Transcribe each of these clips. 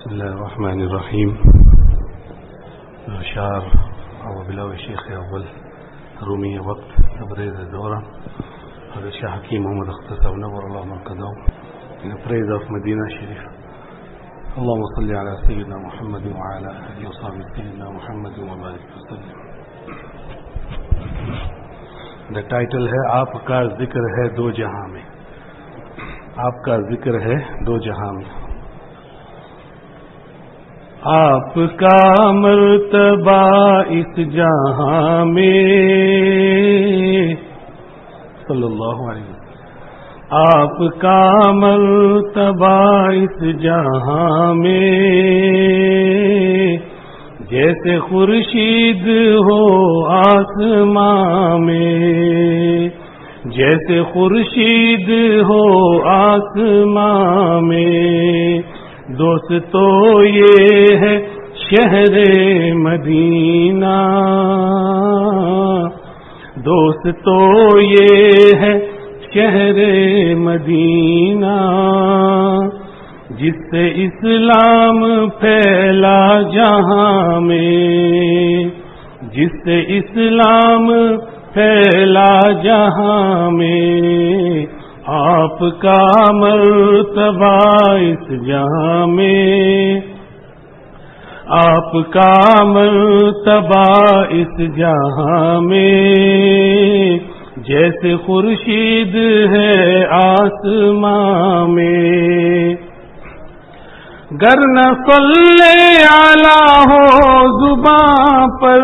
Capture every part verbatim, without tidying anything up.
بسم الله الرحمن الرحيم. شعر أو بلاوي شيخ أول رومية وقت تبريد الدورة هذا الشيخ حكيم محمد اختصر ونور الله مرقده من بريدة في مدينة شريفة. اللهم صل على سيدنا محمد وعلى آله وصحبه سيدنا محمد وبارك وسلم. دا ٹائٹل ہے آپ کا ذکر ہے دو جہاں میں. آپ کا ذکر ہے دو جہاں میں. آپ کا مرتبہ اس جہاں میں صلی اللہ علیہ وسلم. آپ کا مرتبہ اس جہاں میں جیسے خورشید ہو آسماں میں، جیسے خورشید ہو آسماں میں. دوست تو یہ ہے شہر مدینہ، دوست تو یہ ہے شہر مدینہ جس سے اسلام پھیلا جہاں میں، جس سے اسلام پھیلا جہاں میں. آپ کا مرتبہ اس جہاں میں، آپ کا مرتبہ اس جہاں میں جیسے خورشید ہے آسماں میں. گر نہ صلی علی ہو زباں پر،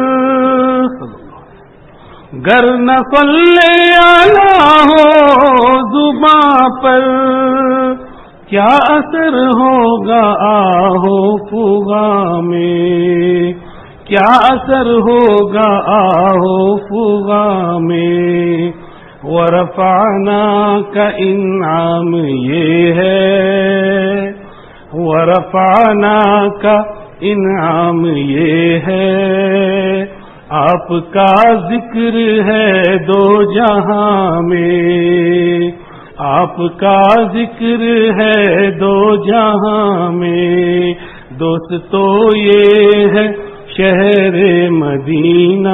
گر نہ صلی علی ہو زباں پر کیا اثر ہوگا آہو فغاں میں، کیا اثر ہوگا آہو فغاں میں. ورفعنا کا انعام یہ ہے، ورفعنا کا انعام یہ ہے. آپ کا ذکر ہے دو جہاں میں، آپ کا ذکر ہے دو جہاں میں. دوست تو یہ ہے شہر مدینہ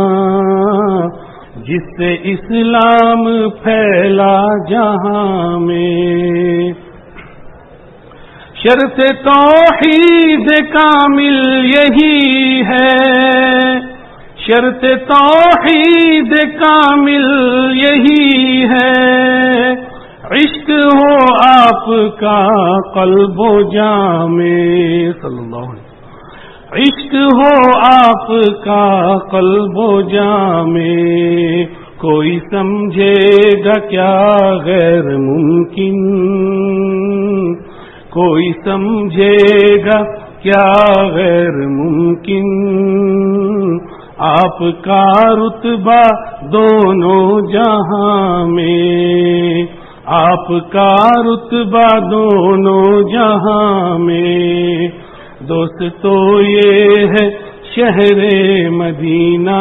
جس سے اسلام پھیلا جہاں میں. شرط توحید کامل یہی ہے، شرط توحید کامل یہی ہے. عشق ہو آپ کا قلب و جاں میں صلی اللہ علیہ وسلم، عشق ہو آپ کا قلب و جاں میں. کوئی سمجھے گا کیا غیر ممکن، کوئی سمجھے گا کیا غیر ممکن. آپ کا رتبہ دونوں جہاں میں، آپ کا رتبہ دونوں جہاں میں. دوست تو یہ ہے شہر مدینہ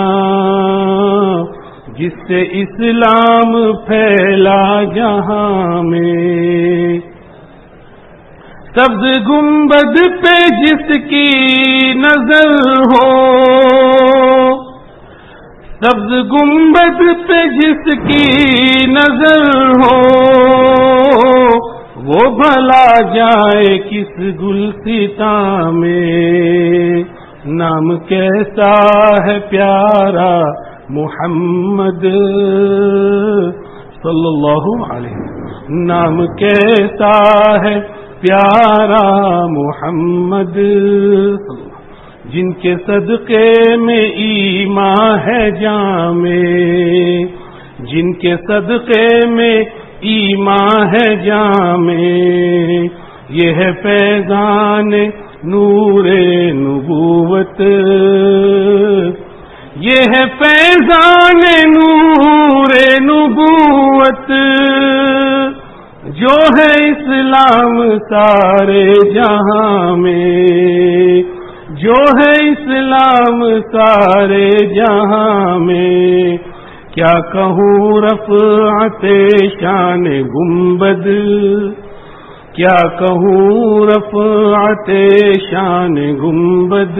جس سے اسلام پھیلا جہاں میں. سبز گنبد پہ جس کی نظر ہو، سبز گنبد پہ جس کی نظر ہو وہ بھلا جائے کس گلستاں میں. نام کیسا ہے پیارا محمد صلی اللہ علیہ وسلم، نام کیسا ہے پیارا محمد جن کے صدقے میں ایمان ہے جاں میں، جن کے صدقے میں ایمان ہے جاں میں. یہ ہے فیضان نور نبوت، یہ ہے فیضان نور نبوت جو ہے اسلام سارے جہاں میں، جو ہے اسلام سارے جہاں میں. کیا کہوں رفعت شان گنبد، क्या कहूँ रफ़अते शान गुंबद,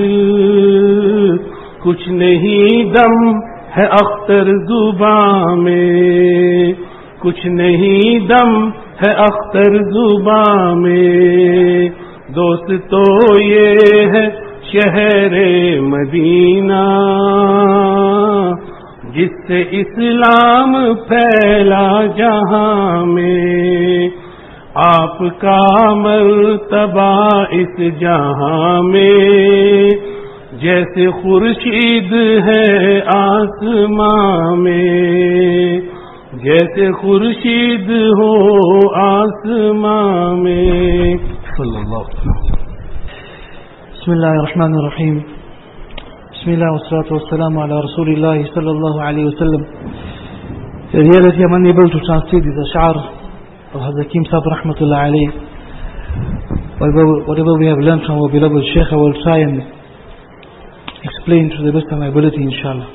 कुछ नहीं दम है अख्तर जुबां में, कुछ नहीं दम है अख्तर जुबां में। दोस्त तो ये है शहरे मदीना, जिससे इस्लाम फैला जहां में। आपका मर्तबा इस जहां में, जैसे खुर्शीद है आसमां में, जैसे खुर्शीद हो आसमां में। सल्लल्लाहु अलैहि वसल्लम। बिस्मिल्लाहिर्रहमानिर्रहीम। बिस्मिल्लाह वस्सलातु वस्सलाmu ala Rasulillah sallallahu alaihi wasallam. In reality, I'm unable to translate these ash'ar of Hakim Sahib rahmatullah alayh. Whatever, whatever we have learned from our beloved Shaykh, I will try and explain to the best of my ability, inshallah.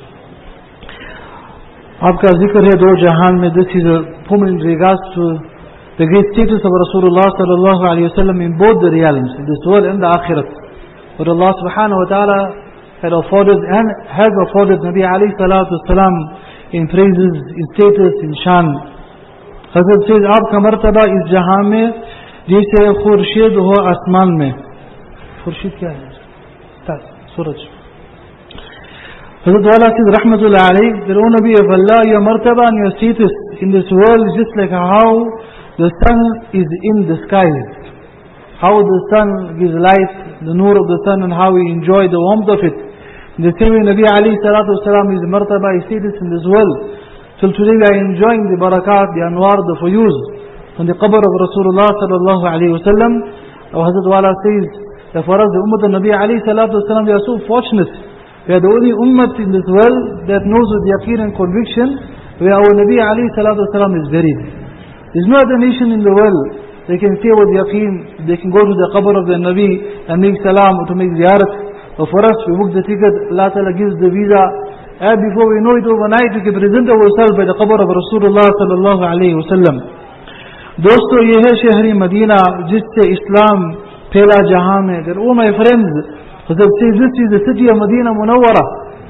Aapka zikr hai do jahan mein. This is a poem in regards to the great status of Rasulullah sallallahu alaihi wasallam in both the realms, in this world and the akhirat. What Allah subhanahu wa ta'ala had afforded and has afforded Nabi alayhi salatu wasalam in praises, in status, in shan. Hazrat says, aapka martaba is jahan mein jaise khurshid ho asman mein. Khurshid kya hai? Suraj. Hazrat Wala says, rahmatullah alayh, that O Nabi of Allah, your martaba and your status in this world is just like how the sun is in the skies. How the sun gives light, the nur of the sun, and how we enjoy the warmth of it. In the same way, Nabi alayhi salatu wasalam is martaba, his status in this world. Till today we are enjoying the barakat, the anwar, the fuyuz from the qabr of Rasulullah sallallahu alayhi wasallam. Our Hazrat Wala says that for us, the ummah of Nabi alayhi salatu wasalam, we are so fortunate. We are the only ummah in this world that knows with yaqeen and conviction where our Nabi alayhi salatu wasalam is buried. There is no other nation in the world they can say with yaqeen, they can go to the qabr of the Nabi and make salam or to make ziyarat. But for us, we book the ticket, Allah Ta'ala gives the visa, and before we know it overnight, we can present ourselves by the qabr of Rasulullah sallallahu alayhi wa sallam. Dosto, ye hai shahri Madina, jisse Islam phela jahan mein. That, oh my friends, Hazrat says this is the city of Madina Munawwara.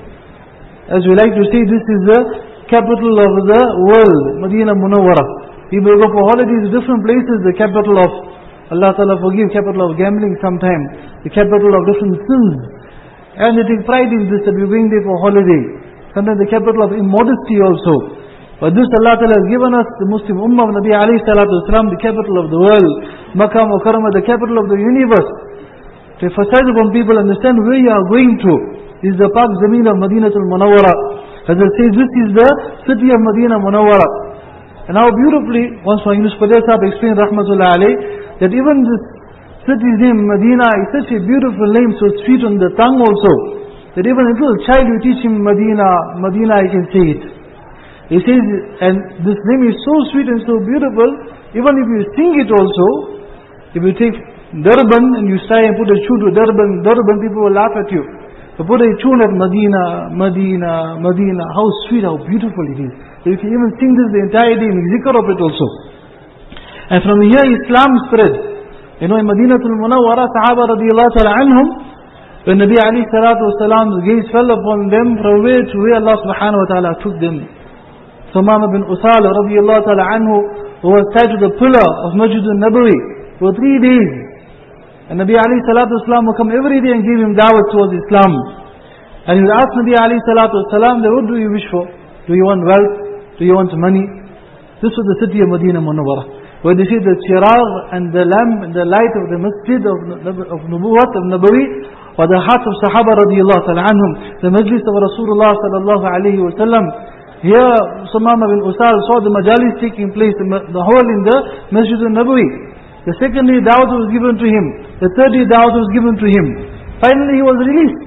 As we like to say, this is the capital of the world, Madina Munawwara. People go for holidays to different places, the capital of, Allah Ta'ala forgive, capital of gambling sometime, the capital of different sins. And they take pride in this, that we're going there for holiday. Sometimes the capital of immodesty also. But this Allah Ta'ala has given us, the Muslim Ummah of Nabi alayhi salatu wasalam, the capital of the world, Makkah Mukarramah, the capital of the universe. To emphasize upon people, understand where you are going to. This is the Pak Zameen of Madinatul Munawwara. As I say, this is the city of Madina Munawwara. And how beautifully, once my Yunus Padar Sahib explained, rahmatullah alayh, that even this city's name, Medina, is such a beautiful name, so sweet on the tongue also, that even a little child, you teach him Medina, Medina, I can say it. He says, and this name is so sweet and so beautiful, even if you sing it also, if you take Durban and you try and put a tune to Durban, Durban people will laugh at you. But put a tune at Medina, Medina, Medina, how sweet, how beautiful it is. So you can even sing this the entire day and zikr of it also. And from here Islam spread. You know, in Madinatul Munawwara, Sahaba radiallahu ta'ala anhum, when Nabi alayhi salatu wasalam's gaze fell upon them, from where to where Allah subhanahu wa ta'ala took them. Sumama bin Usal radiallahu ta'ala anhu, who was tied to the pillar of Masjid al-Nabawi for three days. And Nabi alayhi salatu wasalam would come every day and give him da'wah towards Islam. And he would ask Nabi alayhi salatu wasalam, what do you wish for? Do you want wealth? Do you want money? This was the city of Madinah Munawwara, where they see the chirag and the lamp and the light of the masjid of, of Nubuwwat, of Nabawi, or the hearts of Sahaba radiallahu ta'ala anhum, the majlis of Rasulullah sallallahu alayhi wa sallam. Here Sumama bin Usal saw the majalis taking place, the whole in the Masjid al-Nabawi. The second day da'wah was given to him. The third day da'wah was given to him. Finally he was released.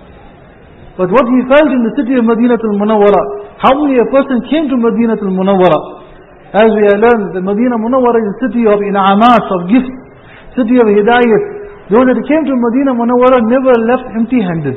But what he felt in the city of Madinatul Munawwara, how many a person came to Madinatul Munawwara? As we have learned, the Madinah Munawwara is a city of in'amat, of gifts, city of hidayat. Those that came to Madinah Munawwara never left empty-handed.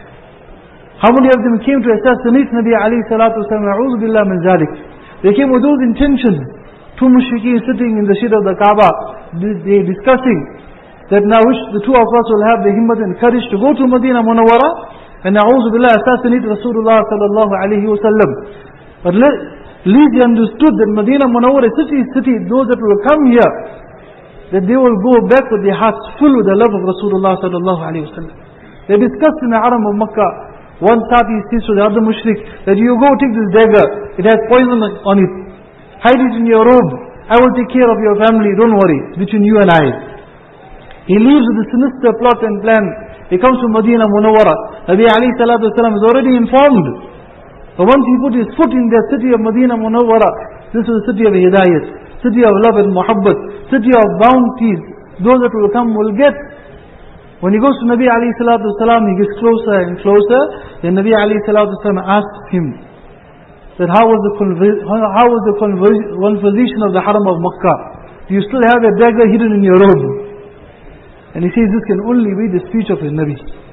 How many of them came to assassinate Nabi alayhi salatu wasalam? A'udhu billah min zalik. They came with those intentions. two mushrikeen sitting in the shade of the Kaaba, they discussing that now which the two of us will have the himmat and courage to go to Medina Munawwara and na'udhu billah assassinate Rasulullah sallallahu alayhi wa sallam. But at least they understood that Medina Munawwara is city, city, those that will come here, that they will go back with their hearts full with the love of Rasulullah sallallahu alayhi wa sallam. They discussed in the Haram of Makkah, one Sabi says to the other mushrik, that you go take this dagger, it has poison on it, hide it in your robe, I will take care of your family, don't worry, it's between you and I. He leaves with a sinister plot and plan. He comes to Medina Munawwara. Nabi alayhi salatu wasalam is already informed. But once he put his foot in the city of Medina Munawwara, this is the city of Hidayat, city of love and muhabbat, city of bounties. Those that will come will get. When he goes to Nabi alayhi salatu wasalam, he gets closer and closer. Then Nabi alayhi salatu wasalam asks him that how was the how was the conversation of the Haram of Makkah? Do you still have a dagger hidden in your robe? And he says this can only be the speech of his Nabi.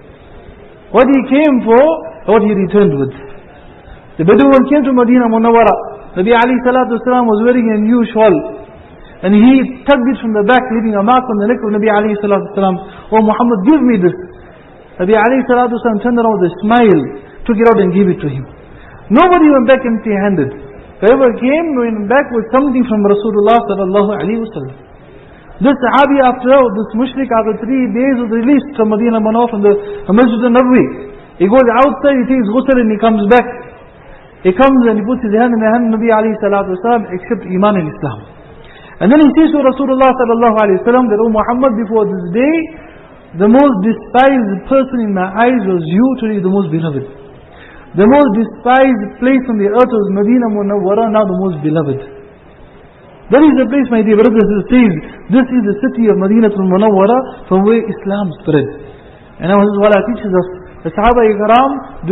What he came for, what he returned with. The Bedouin came to Medina Munawwara. Nabi alayhi salatu wasalam was wearing a new shawl. And he tugged it from the back, leaving a mark on the neck of Nabi alayhi salatu wasalam. Oh Muhammad, give me this. Nabi alayhi salatu wasalam turned around with a smile, took it out and gave it to him. Nobody went back empty handed. Whoever came went back with something from Rasulullah sallallahu alayhi wasallam. This Sahabi, after this mushrik, after three days was released from Medina Munawwara, from the Masjid al-Nabawi. He goes outside, he takes ghusl and he comes back. He comes and he puts his hand in the hand of Nabi alayhi salatu wasalam, except Iman and Islam. And then he says to Rasulullah sallallahu alayhi wasallam that, oh Muhammad, before this day, the most despised person in my eyes was you, today the most beloved. The most despised place on the earth was Medina Munawwara, now the most beloved. That is the place, my dear brothers and sisters. This is the city of Medina Munawwara, from where Islam spread. And now this is what teaches us. The Sahaba Ikram,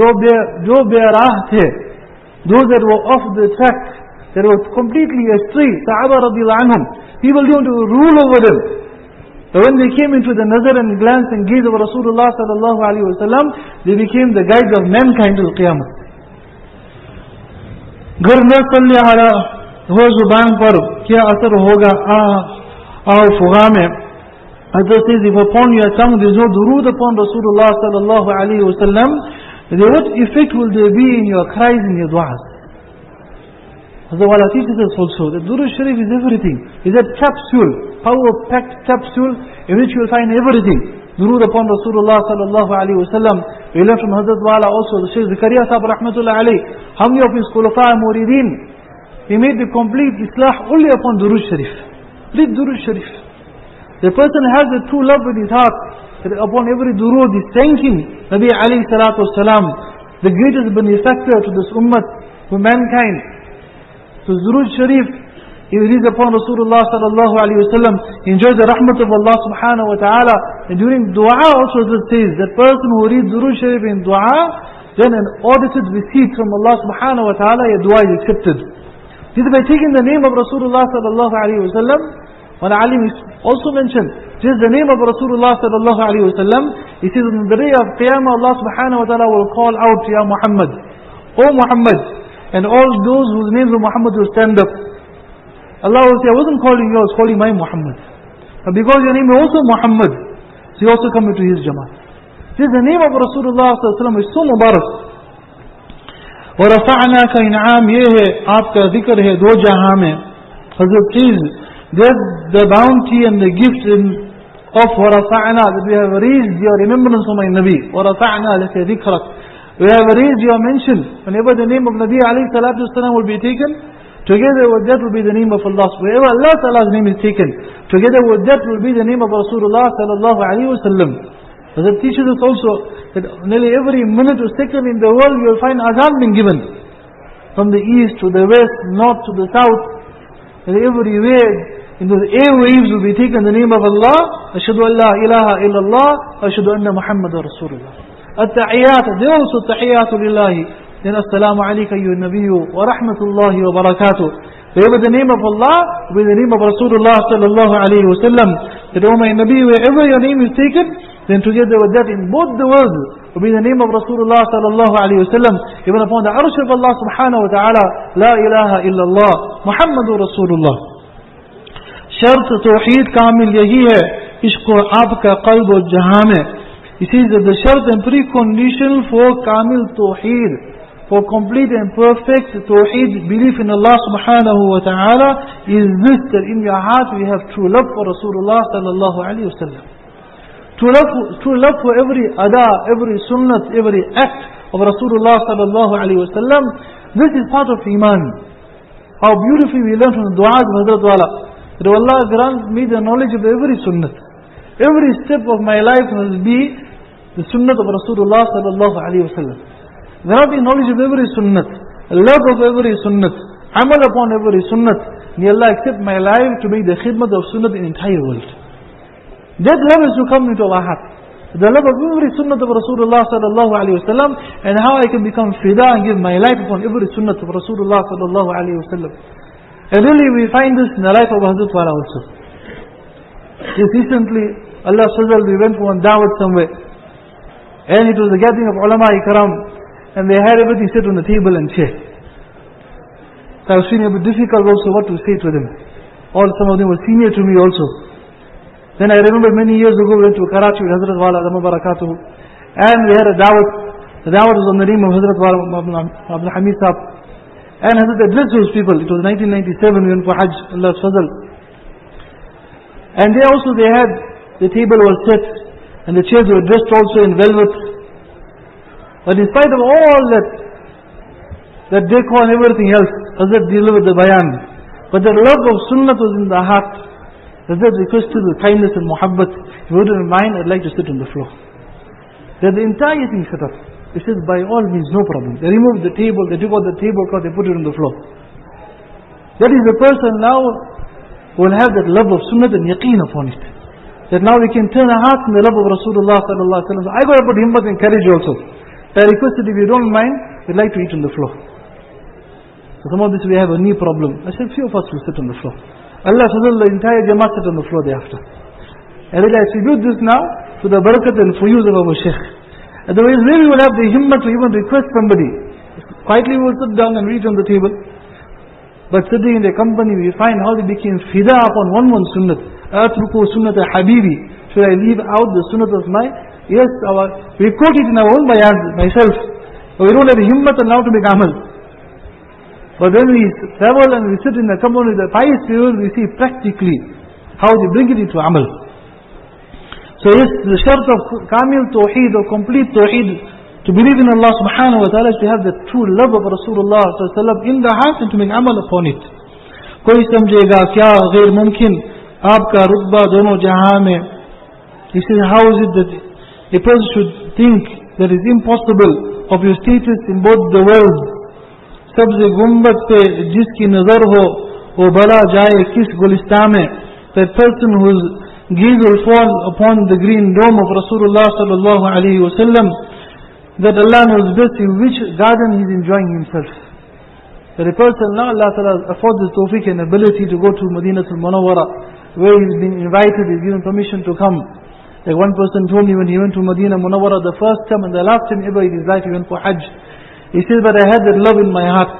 jo be'arah the, those that were off the track, that were completely astray, Sahaba radiyallahu anhum, people didn't want to rule over them. But when they came into the nazar and glance and gaze of Rasulullah sallallahu alayhi wa sallam, they became the guides of mankind till Qiyamah. Ghar na salli ala वो जुबान पर क्या असर होगा आओ फुगा में Hazrat says, if upon your tongue there is no durood upon Rasulullah sallallahu alayhi wa sallam, then what effect will there be in your cries and your du'as? Hazrat Wala teaches us also that Durood Sharif is everything. Is a capsule, power-packed capsule in which you will find everything. Durood upon Rasulullah sallallahu alayhi wa sallam. We learned from Hazrat Wala also, the Shaykh Zakaria Sahib rahmatullah alayhi, how many of his khulafa murideen, he made the complete islah only upon Durood Sharif. Read Durood Sharif. The person has the true love in his heart, that upon every durood is thanking Nabi alayhi salatu wasalam, the greatest benefactor to this ummah, to mankind. So Durood Sharif, if it is upon Rasulullah sallallahu alayhi wa sallam, enjoy the rahmat of Allah subhanahu wa ta'ala. And during dua also it says, that person who reads Durood Sharif in dua, then an audited receipt from Allah subhanahu wa ta'ala, your dua is accepted. This is by taking the name of Rasulullah sallallahu alayhi wa sallam. One alim also mentioned, just the name of Rasulullah sallallahu alayhi wa sallam. He says, on the day of Qiyamah, Allah subhanahu wa ta'ala will call out, Ya Muhammad, O Muhammad, and all those whose names of Muhammad will stand up. Allah will say, I wasn't calling you, I was calling my Muhammad. But because your name is also Muhammad, so you also come into his Jamaat. This the name of Rasulullah sallallahu alayhi wa sallam is so mubarak. وَرَفَعْنَا كَإِنْعَامِ ये है आपका ذکر है दो जहां में. Hazrat says that the bounty and the gift in, of وَرَفَعْنَا, that we have raised your remembrance of my Nabi. وَرَفَعْنَا لَكَ ذِكْرَكَ, we have raised your mention. Whenever the name of Nabi alayhi salatu wasalam will be taken, together with that will be the name of Allah. Wherever Allah Ta'ala's name is taken, together with that will be the name of Rasulullah sallallahu alayhi wa sallam. That teaches us also that nearly every minute or second in the world you will find azan being given. From the east to the west, north to the south, and everywhere in those airwaves will be taken the name of Allah. Ashhadu an la ilaha illallah, ashhadu anna Muhammadan Rasulullah. At-tahiyyat, they also tahiyyatu lillahi. Then assalamu alayka ayyuhan nabiyyu wa rahmatullahi wa barakatuh. Wherever the name of Allah, with the name of Rasulullah sallallahu alayhi wa sallam. That, O my Nabi, wherever your name is taken, then together with that in both the worlds will be the name of Rasulullah sallallahu alayhi wa sallam. Even upon the arsh of Allah subhanahu wa ta'ala, La ilaha illallah, Muhammadur Rasulullah. शर्त तौहीद कामिल यही है, इसको आपका कल्ब और जहां में. He says that the shart and precondition for kamil tawheed, for complete and perfect tawheed, belief in Allah subhanahu wa ta'ala, is this, that in your heart we have true love for Rasulullah sallallahu alayhi wa sallam. True love, true love for every ada, every sunnat, every act of Rasulullah sallallahu alayhi wa sallam. This is part of Iman. How beautifully we learn from the du'as of Hazrat Wala, that Allah grants me the knowledge of every sunnat. Every step of my life must be the sunnat of Rasulullah sallallahu alayhi wa sallam. There must be knowledge of every sunnat, love of every sunnat, amal upon every sunnat. May Allah accept my life to be the khidmat of sunnat in the entire world. That love is to come into our heart. The love of every sunnat of Rasulullah sallallahu alayhi wa sallam, and how I can become fida and give my life upon every sunnat of Rasulullah sallallahu alayhi wa sallam. And really we find this in the life of Hazrat Wala also. Just recently, Allah Fazal, we went for one da'wat somewhere, and it was a gathering of ulama ikram, and they had everything set on the table and chair. So I was feeling a bit difficult also what to say to them. All some of them were senior to me also. Then I remember many years ago we went to Karachi with Hazrat Wala Adama Barakatuhu, and we had a da'wat. The da'wat was on the name of Hazrat Wala Abdul Hamid Saab, and Hazrat addressed those people. It was nineteen ninety-seven, we went for Hajj, Allah's Fazal. And there also they had, the table was set, and the chairs were dressed also in velvet. But in spite of all that, that decor and everything else, Hazrat delivered the bayan. But the love of sunnah was in the heart. Hazrat requested with kindness and muhabbat, if you wouldn't mind, I'd like to sit on the floor. They had the entire thing set up. He said, by all means, no problem. They removed the table, they took out the tablecloth, they put it on the floor. That is the person now who will have that love of sunnah and yaqeen upon it. That now we can turn our hearts in the love of Rasulullah sallallahu alaihi wasallam. I got to put himmat and courage also. So I requested, if you don't mind, we'd like to eat on the floor. So some of this we have a knee problem. I said, few of us will sit on the floor. Allah Fazal, the entire Jamaat sit on the floor thereafter. And I attribute this now to the barakat and fuyuz of our Shaykh. Otherwise, maybe we will have the himmat to even request somebody. Quietly we will sit down and read on the table. But sitting in their company, we find how they became fida upon one one sunnat. Atruku sunnat habibi. Should I leave out the sunnat of my? Yes, our, we quote it in our own bayan, myself. But we don't have himmat and now to make amal. But when we travel and we sit in the company with the pious people, we see practically how they bring it into amal. So yes, the shart of kamil tawheed or complete tawheed, to believe in Allah subhanahu wa ta'ala, is to have the true love of Rasulullah sallallahu alaihi wasallam in the heart and to make amal upon it. Koi samjhega kya ghair mumkin, aapka rutba dono jahan mein. He says, how is it that a person should think that it is impossible of your status in both the worlds? Sabze gumbat pe jiski nazar ho, wo bala jaye kis gulistan mein. That person whose gaze will fall upon the green dome of Rasulullah sallallahu alaihi wasallam, that Allah knows best in which garden he is enjoying himself. That a person, now Allah Ta'ala affords his tawfiq and ability to go to Madinatul Munawwara, where he has been invited, he is given permission to come. Like one person told me when he went to Madinah Munawwara the first time and the last time ever in his life he went for Hajj. He says, but I had that love in my heart.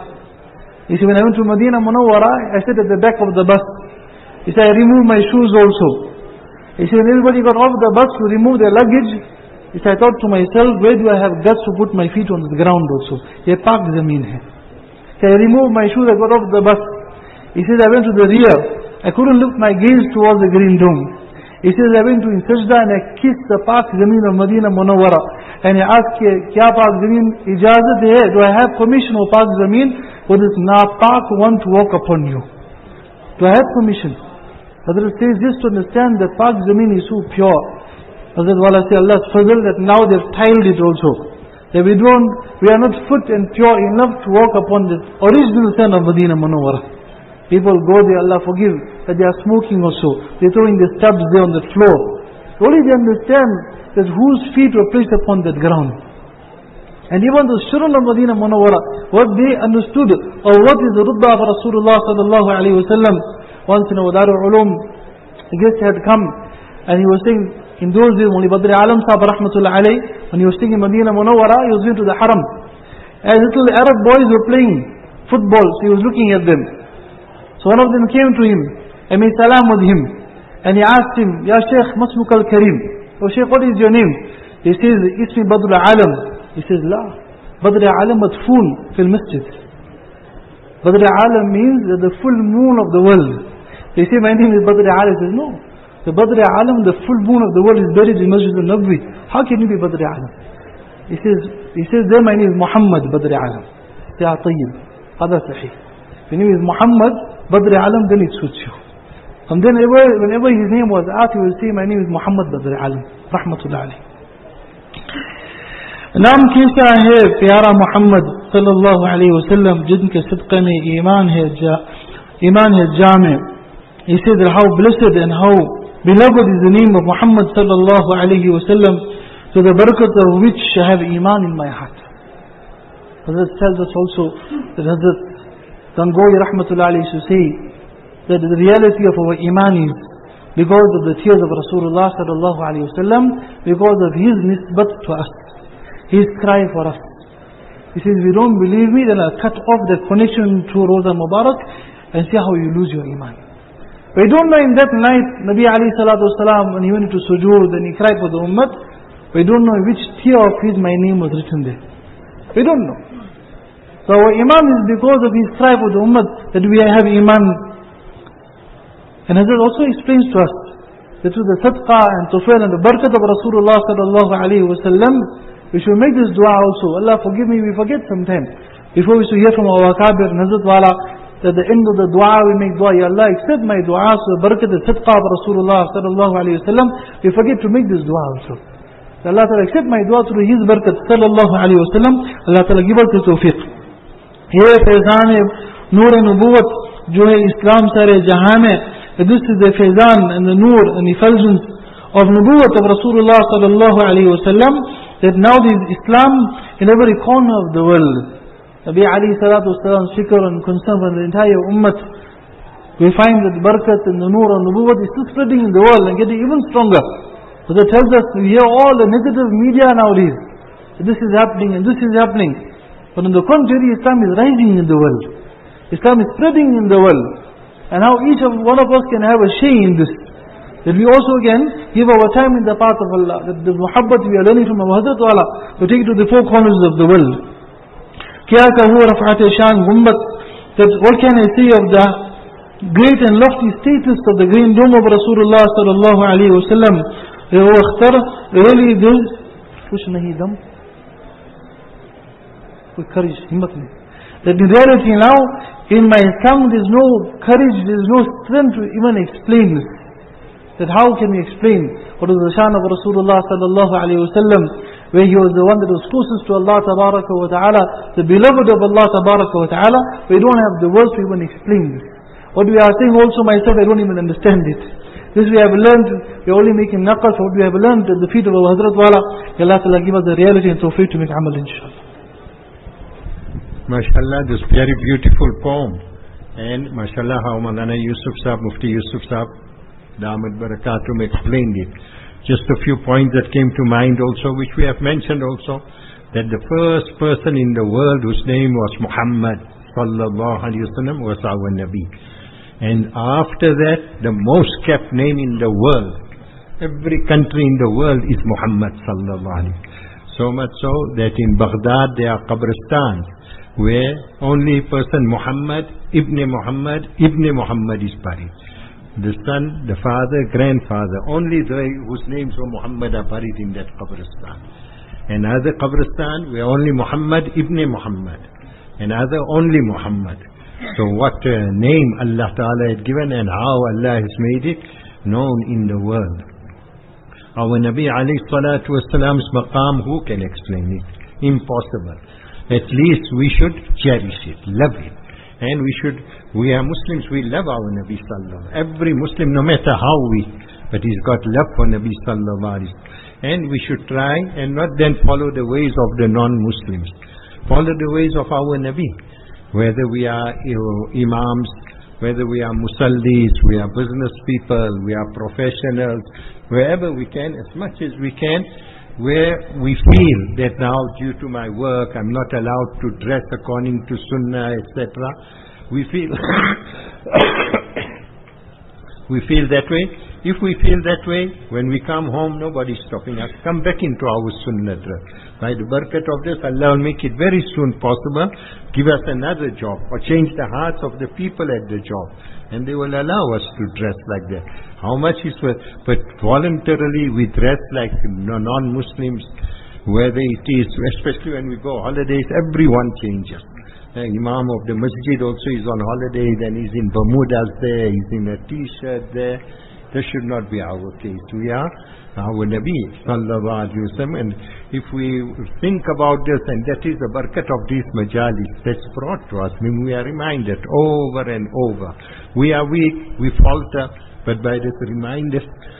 He said, when I went to Madinah Munawwara, I sat at the back of the bus. He said, I removed my shoes also. He said, when everybody got off the bus to remove their luggage, he said, I thought to myself, where do I have guts to put my feet on the ground also? Ye park zameen hai. So I removed my shoes, I got off the bus. He says, I went to the rear. I couldn't lift my gaze towards the green dome. He says, I went to in sajda and I kissed the park zameen of Madinah Munawwara. And I asked, kya park zameen ijazat hai? Do I have permission of park zameen for this napak one to walk upon you? Do I have permission? Hazrat says, just to understand that park zameen is so pure. Hazrat Wala say, Allah's fazl that now they've tiled it also. That we don't, we are not fit and pure enough to walk upon the original sand of Madinah Munawwara. People go there, Allah forgive, that they are smoking also. They're throwing the stubs there on the floor. Only they understand that whose feet were placed upon that ground. And even the children of Madinah Munawwara, what they understood, or what is the rutbah of Rasulullah sallallahu alayhi wa sallam. Once in Darul Ulum, a guest had come, and he was saying, in those days, Mawli Badri Alam Sahib Rahmatullah alayhi, when he was staying in Madinah Munawwara, he was going to the Haram. And little Arab boys were playing football, so he was looking at them. So one of them came to him, I made salam with him. And he asked him, Ya Shaykh, Masmuk al-Karim. Oh Shaykh, what is your name? He says, Ismi Badr al-Alam. He says, La. Badr al-Alam madfoon fil masjid. Badr al-Alam means the full moon of the world. They say, my name is Badr al-Alam. He says, no. The Badr al-Alam, the full moon of the world is buried in Masjid al-Nabwi. How can you be Badr al-Alam? He says, he says, there my name is Muhammad Badr al-Alam. They are tayyib. Hada sahih. If your name is Muhammad Badr al-Alam, then it suits you. And then whenever, whenever his name was asked, he will say, my name is Muhammad Badr al-Alam. Rahmatullah alayhi. नाम कैसा है प्यारा मोहम्मद सल्लल्लाहु अलैहि वसल्लम जिनके सदक़े में ईमान है ईमान है जामे. He said that how blessed and how beloved is the name of Muhammad sallallahu alaihi wasallam, to the barakat of which I have iman in my heart. Hazrat tells us also that Hazrat Gangohi rahmatullah alayhi to say that the reality of our iman is because of the tears of Rasulullah sallallahu alaihi wasallam, because of his nisbat to us, his cry for us. He says, if you don't believe me, then I'll cut off the connection to Roza Mubarak and see how you lose your iman. We don't know in that night, Nabi alayhi salatu wasalam, when he went to sujood and he cried for the ummah, we don't know which tear of his, my name was written there. We don't know. So our iman is because of his cry for the ummah that we have iman. And Hazrat also explains to us that through the sadqah and tufayl and the barakat of Rasulullah sallallahu alayhi wa sallam, we should make this dua also. Allah forgive me, we forget sometimes. Before we should hear from our Kabir and Hazrat Wala, at the end of the dua we make dua, Ya Allah accept my dua, so the barakat and sadqah of Rasulullah sallallahu alayhi wa sallam, we forget to make this dua also. So Allah Ta'ala accept my dua through his barakat sallallahu alayhi wa sallam, Allah Ta'ala give us the tawfiq. Here faizan hai noor nubuwat, jo hai Islam sare jahan hai, this is the faizan and the noor and effulgence of nubuwat of Rasulullah sallallahu alayhi wa sallam, that now there is Islam in every corner of the world. Nabi alayhi salatu wasalam's fikr and concern for the entire ummah. We find that the barakat and the noor and nubuwwat is still spreading in the world and getting even stronger. So that tells us, we hear all the negative media nowadays. This is happening and this is happening. But on the contrary, Islam is rising in the world. Islam is spreading in the world. And how each of one of us can have a share in this. That we also can give our time in the path of Allah. That the muhabbat we are learning from our Hazrat Wala, to take it to the four corners of the world. Kya kahu raf'at shan gumbat. That what can I say of the great and lofty status of the green dome of Rasulullah sallallahu alayhi wa sallam. Really this, kuch nahi dam. With courage, himmat nahi. That in reality now, in my tongue there is no courage, there is no strength to even explain this. That how can we explain what is the shan of Rasulullah sallallahu alayhi wa sallam, where he was the one that was closest to Allah tabaraka wa ta'ala, the beloved of Allah tabaraka wa ta'ala. We don't have the words to even explain this. What we are saying also, myself, I don't even understand it. This we have learned, we are only making naqas, what we have learned at the feet of our Hazrat Wala. Allah Ta'ala give us the reality and tawfiq to make amal, inshallah. MashaAllah, this very beautiful poem. And MashaAllah, how Maulana Yusuf Sahib, Mufti Yusuf Sahib, Damat Barakatum explained it. Just a few points that came to mind also, which we have mentioned also, that the first person in the world whose name was Muhammad sallallahu alaihi wasallam was our Nabi. And after that, the most kept name in the world, every country in the world is Muhammad sallallahu alaihi wasallam. So much so that in Baghdad there are qabristans where only person Muhammad, Ibn Muhammad, Ibn Muhammad is buried. The son, the father, grandfather, only they whose names were Muhammad are buried in that qabristan. Another qabristan where only Muhammad, Ibn Muhammad. Another only Muhammad. So what uh, name Allah Ta'ala had given and how Allah has made it known in the world. Our Nabi alayhi salatu wasalam's maqam, who can explain it? Impossible. At least we should cherish it, love it. And we should, we are Muslims, we love our Nabi sallallahu. Every Muslim, no matter how we, but he's got love for Nabi sallallahu. And we should try and not then follow the ways of the non-Muslims. Follow the ways of our Nabi. Whether we are you know, imams, whether we are musallis, we are business people, we are professionals, wherever we can, as much as we can, where we feel that now due to my work I'm not allowed to dress according to Sunnah, et cetera. We feel We feel that way. If we feel that way, when we come home, nobody's stopping us. Come back into our sunnah dress. By the barakat of this, Allah will make it very soon possible. Give us another job or change the hearts of the people at the job. And they will allow us to dress like that. How much is worth? But voluntarily we dress like non-Muslims, whether it is, especially when we go holidays, everyone changes. The Imam of the masjid also is on holiday, then he's in Bermudas there, he's in a t-shirt there. This should not be our case. We are our Nabi sallallahu alayhi wa sallam, and if we think about this, and that is the barakat of these majalis that's brought to us, I mean, we are reminded over and over. We are weak, we falter, but by this reminder,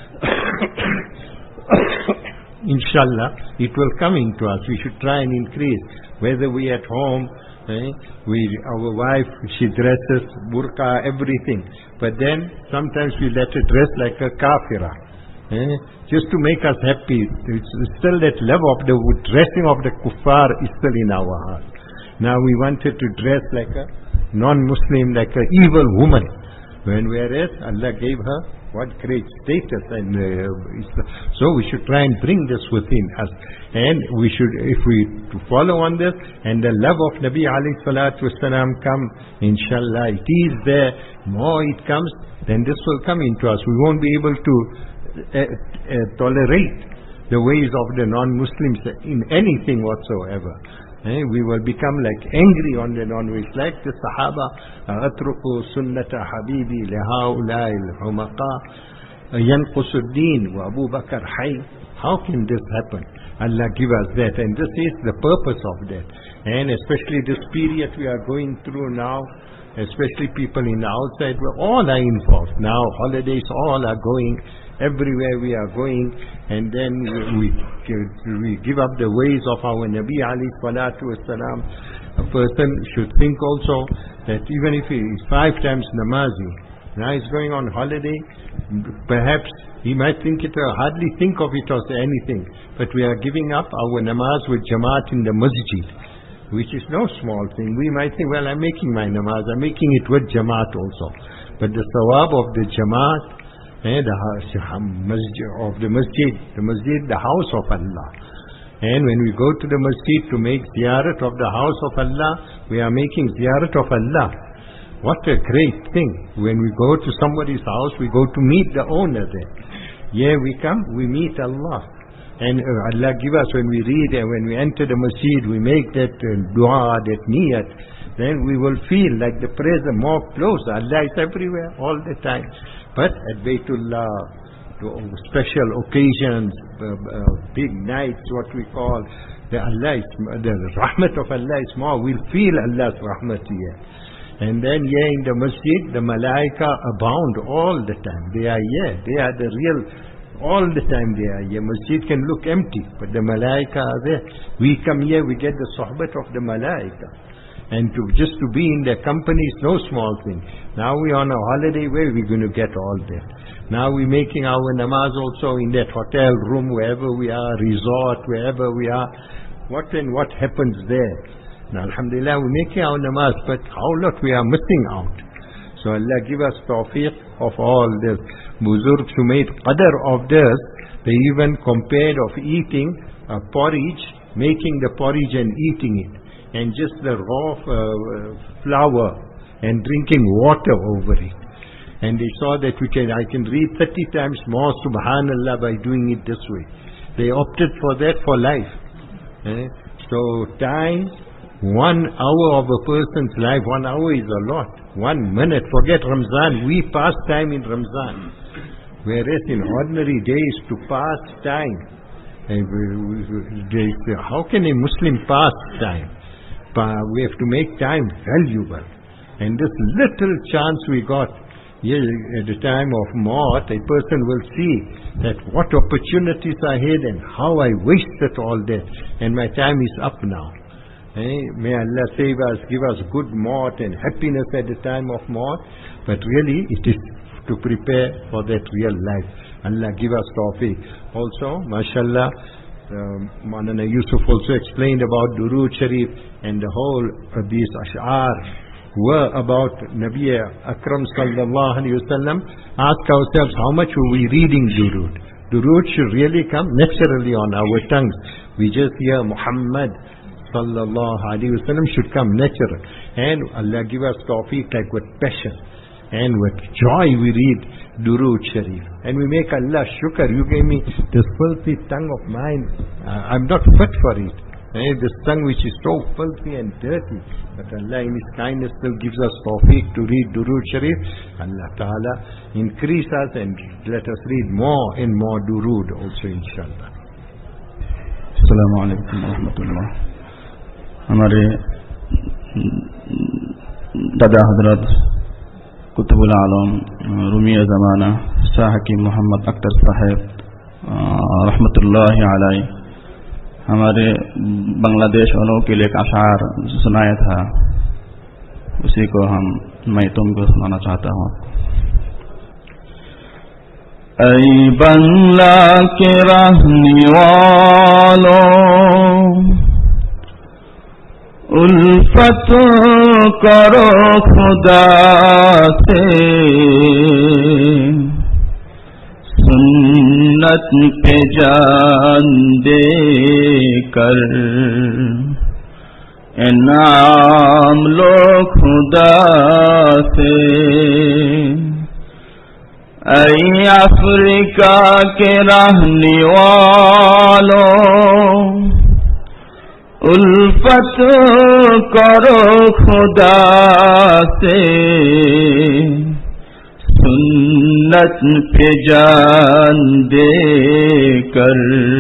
inshallah, it will come into us. We should try and increase, whether we at home, Eh? We, our wife, she dresses, burqa, everything. But then, sometimes we let her dress like a kafira. Eh? Just to make us happy. It's still that love of the dressing of the kuffar is still in our heart. Now we wanted to dress like a non-Muslim, like an evil woman. When whereas Allah gave her what great status, and uh, so we should try and bring this within us, and we should, if we to follow on this, and the love of Nabi alayhi salatu wasalam come, inshallah, it is there. More it comes, then this will come into us. We won't be able to uh, uh, tolerate the ways of the non-Muslims in anything whatsoever. Eh, we will become like angry on the non-ways, like the Sahaba, أَتْرُكُوا سُنَّةَ حَبِيبِي لِهَؤُلَاءِ الْحُمَقَاءِ يَنْقُسُ الدِّينِ وَأَبُو بَكَرْ حَيٍّ. How can this happen? Allah give us that, and this is the purpose of that. And especially this period we are going through now, especially people in the outside, we all are involved. Now holidays, all are going, everywhere we are going, and then we, we give up the ways of our Nabi alayhi salatu wasalam. A person should think also that even if he is five times namazi, now he's going on holiday, perhaps he might think it, uh, hardly think of it as anything, but we are giving up our namaz with jamaat in the masjid, which is no small thing. We might think, well, I'm making my namaz, I'm making it with jamaat also. But the sawab of the jamaat, Eh, the masjid of the masjid, the masjid, the house of Allah. And when we go to the masjid to make ziyarat of the house of Allah, we are making ziyarat of Allah. What a great thing. When we go to somebody's house, we go to meet the owner there. Yeah, we come, we meet Allah. And uh, Allah give us, when we read and when we enter the masjid, we make that uh, dua, that niyat, then we will feel like the prayer more close. Allah is everywhere all the time. But at Baytullah, to special occasions, uh, uh, big nights, what we call, the Allah is, the rahmat of Allah is more. We'll feel Allah's rahmat here. And then here in the masjid, the malaika abound all the time. They are here. They are the real, all the time they are here. Masjid can look empty, but the malaika are there. We come here, we get the sohbat of the malaika. And to just to be in their company is no small thing. Now we are on a holiday, where are we going to get all that? Now we're making our namaz also in that hotel room, wherever we are, resort, wherever we are. What and what happens there? Now alhamdulillah, we're making our namaz, but how lot we are missing out. So Allah give us tawfiq of all this. Buzurgs who made qadr of this, they even compared of eating a porridge, making the porridge and eating it, and just the raw uh, flour and drinking water over it. And they saw that we can, I can read thirty times more subhanallah by doing it this way. They opted for that for life. Eh? So time, one hour of a person's life, one hour is a lot. One minute, forget Ramzan, we pass time in Ramzan. Whereas in ordinary days to pass time, how can a Muslim pass time? We have to make time valuable. And this little chance we got, yeah, at the time of Maut, a person will see that what opportunities are hidden, how I wasted all that, and my time is up now. Eh? May Allah save us, give us good Maut and happiness at the time of Maut, but really it is to prepare for that real life. Allah give us tawfiq. Also, mashallah, Um, Maulana Yusuf also explained about Durood Sharif and the whole of these ash'ar were about Nabi Akram sallallahu alayhi wa sallam, ask ourselves how much were we reading durood. Durood should really come naturally on our tongues. We just hear Muhammad sallallahu alayhi wa sallam should come natural. And Allah give us tawfiq, like with passion and with joy we read Durood Sharif. And we make Allah shukr, you gave me this filthy tongue of mine. Uh, I'm not fit for it. Eh, this tongue which is so filthy and dirty. But Allah in His kindness still gives us tawfiq to read Durood Sharif. Allah Ta'ala increase us and let us read more and more Durood also, inshallah. Assalamu alaikum wa rahmatullah. हमारे दादा हजरत कुतुबुल आलम रूमी ज़माना शाह हकीम मोहम्मद अख्तर साहब रहमतुल्लाहि अलैहि हमारे बांग्लादेश वालों के लिए एक अशार सुनाया था, उसी को हम मैं तुमको सुनाना चाहता हूँ। ऐ बंगला के रहने वालों, उल्फत करो खुदा से, सुन्नत पे जान दे कर इनाम लो खुदा से। ऐ अफ्रीका के रहने वालों, उल्फत करो खुदा से, सुन्नत पे जान दे कर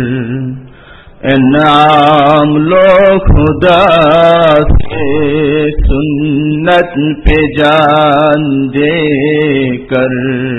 इनाम लो खुदा से, सुन्नत पे जान दे कर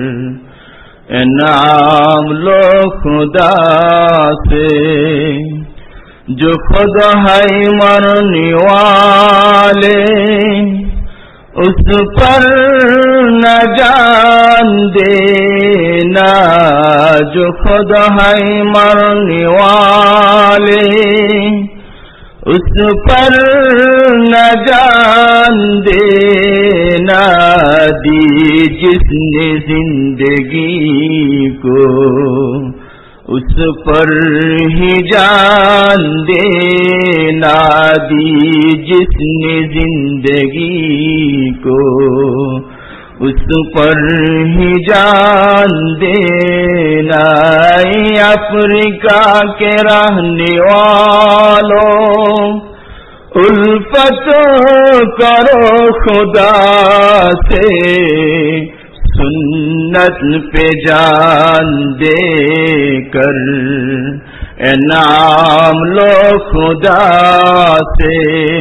इनाम लो खुदा से। जो खुद है मरने वाले, उस पर न जान देना। जो खुद है मरने वाले, उस पर न जान देना। दी जिसने जिंदगी को, उस पर ही जान देना। दी जिसने जिंदगी को, उस पर ही जान देना। अफ्रीका के रहने वालों, उल्फत करो खुदा से, सुन्नत पे जान दे कर इनाम लो खुदा से।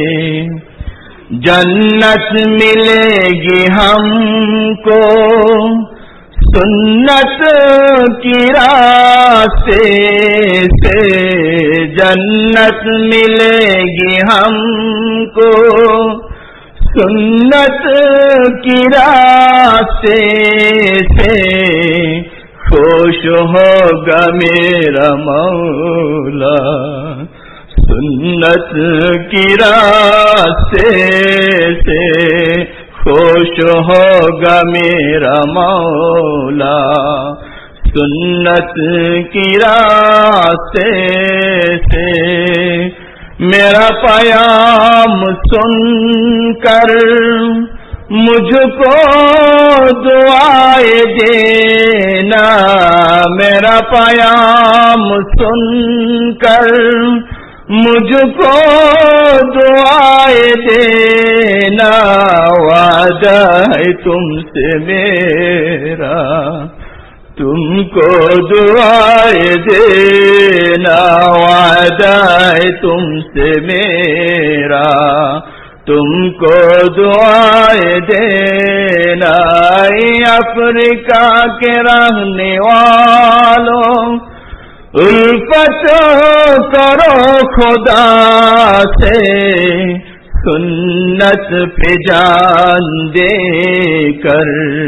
जन्नत मिलेगी हमको सुन्नत की रास्ते से। जन्नत मिलेगी हमको सुन्नत की रास्ते से। खुश होगा मेरा मौला सुन्नत की रास्ते से। खुश होगा मेरा मौला सुन्नत की रास्ते से। मेरा पयाम सुनकर मुझको दुआएं देना। मेरा पयाम सुनकर मुझको दुआएं देना। वादा है तुमसे मेरा तुमको दुआएं देना। वादा है तुमसे मेरा तुमको दुआएं देना। अफ्रीका के रहने वालों उल्फत करो खुदा से। सुन्नत पे जान दे कर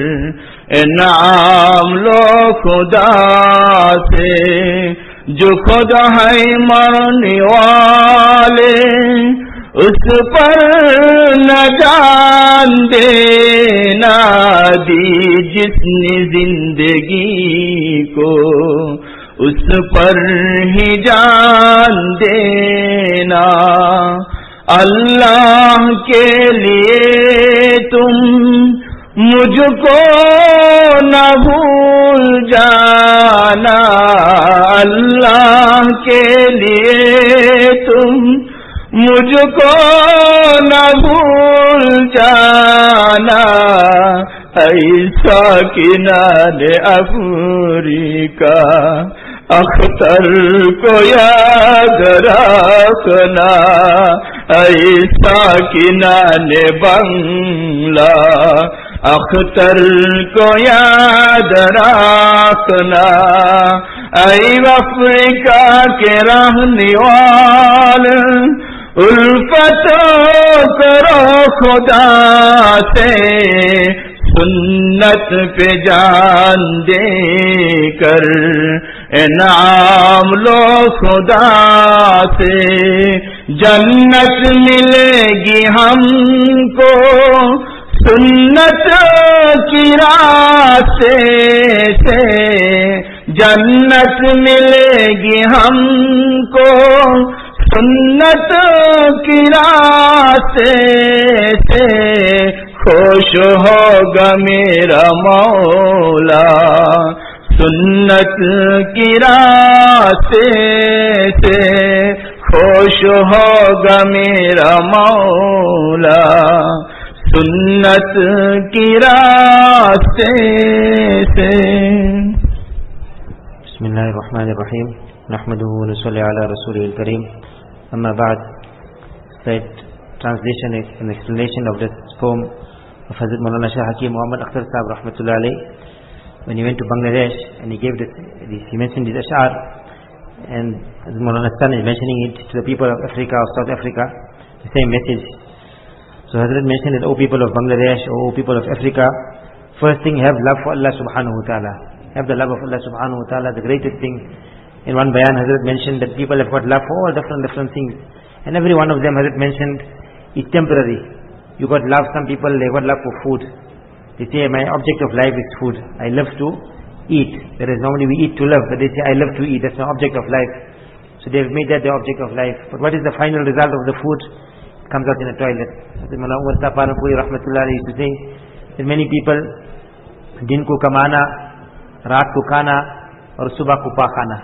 इनाम लो खुदा से। जो खुदा है मरने वाले उस पर न जान देना दी जिसने जिंदगी को, उस पर ही जान देना। अल्लाह के लिए तुम मुझको न भूल जाना, अल्लाह के लिए तुम मुझको न भूल जाना। ऐसा किनारे अफ्रीका अख्तर को याद रखना, ऐसा किनारे बंगला अख्तर को याद रखना। ऐ अफ्रीका के रहने वाले उल्फत करो खुदा से, सुन्नत पे जान देकर इनाम लो खुदा से। जन्नत मिलेगी हमको सुन्नत की रास्ते से, जन्नत मिलेगी हमको सुन्नत की रास्ते से। खुश होगा मेरा मौला सुन्नत की रास्ते से, खुश होगा मेरा मौला सुन्नत की रास्ते से। बिस्मिल्लाहिर्रहमानिर्रहीम, नहमदुहु व नसल्ली अला रसूलिल करीम, अम्मा बाद। Said translation and explanation of this poem of Hazrat Maulana Shah Hakim Muhammad Akhtar Sahib Rahmatullah Alayh. When he went to Bangladesh and he gave this, he mentioned this ash'ar, and Hazrat Maulana Son is mentioning it to the people of Africa, of South Africa, the same message. So Hazrat mentioned that, O people of Bangladesh, O people of Africa, first thing, have love for Allah subhanahu wa ta'ala. Have the love of Allah subhanahu wa ta'ala, the greatest thing. In one bayan, Hazrat mentioned that people have got love for all different different things, and every one of them, Hazrat mentioned, is temporary. You got love, some people, they got love for food. They say, my object of life is food. I love to eat. That is, normally we eat to love, but they say, I love to eat. That's my object of life. So they have made that the object of life. But what is the final result of the food? It comes out in a toilet. Mullah Umar Sapanapuri Rahmatullah used to say that many people, din ko kamana, raat ko khana, or subah ko pakhana.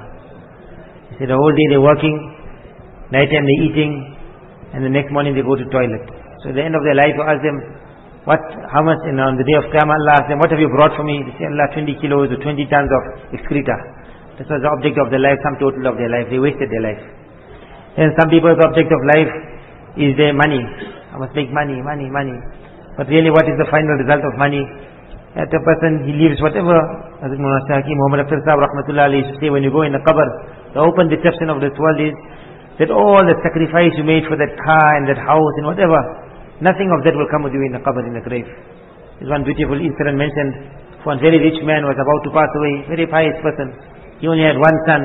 They say the whole day they're working, night time they're eating, and the next morning they go to toilet. So at the end of their life, you ask them, what, how much, you know, on the day of Qiyamah, Allah asks them, what have you brought for me? They say, Allah, twenty kilos or twenty tons of excreta. This was the object of their life, some total of their life. They wasted their life. And some people's object of life is their money. I must make money, money, money. But really, what is the final result of money? That a person, he leaves whatever. Hazrat Maulana Shah Hakim Muhammad Akhtar Sahib Rahmatullah Alayhi used to say, when you go in the qabr, the open deception of this world is that all the sacrifice you made for that car and that house and whatever, nothing of that will come with you in the qabr, in the grave. There's one beautiful incident mentioned. One very rich man was about to pass away, very pious person. He only had one son.